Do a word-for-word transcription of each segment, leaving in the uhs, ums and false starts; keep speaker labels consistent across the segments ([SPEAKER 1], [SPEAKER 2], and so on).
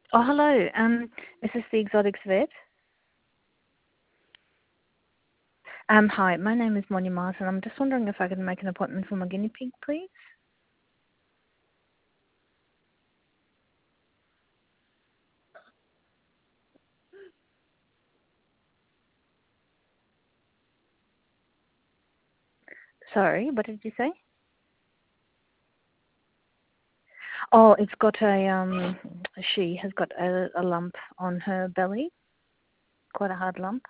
[SPEAKER 1] Oh, hello. Um, is this the Exotics Vet? Um, hi, my name is Monia Martin. I'm just wondering if I can make an appointment for my guinea pig, please. Sorry, what did you say? Oh, it's got a um. She has got a, a lump on her belly, quite a hard lump.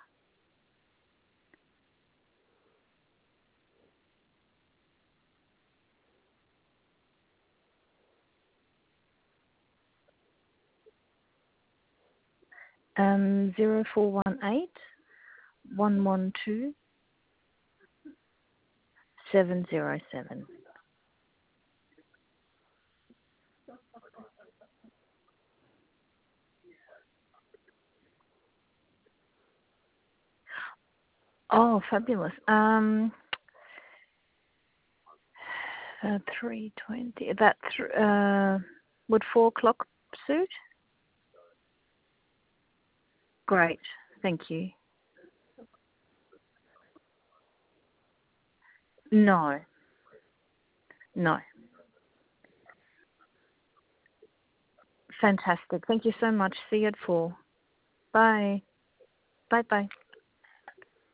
[SPEAKER 1] Um, zero four one eight one one two seven zero seven. Oh, fabulous. Um, uh, three twenty. That th- uh, would four o'clock suit? Great, thank you. No, no. Fantastic. Thank you so much. See you at four. Bye. Bye bye.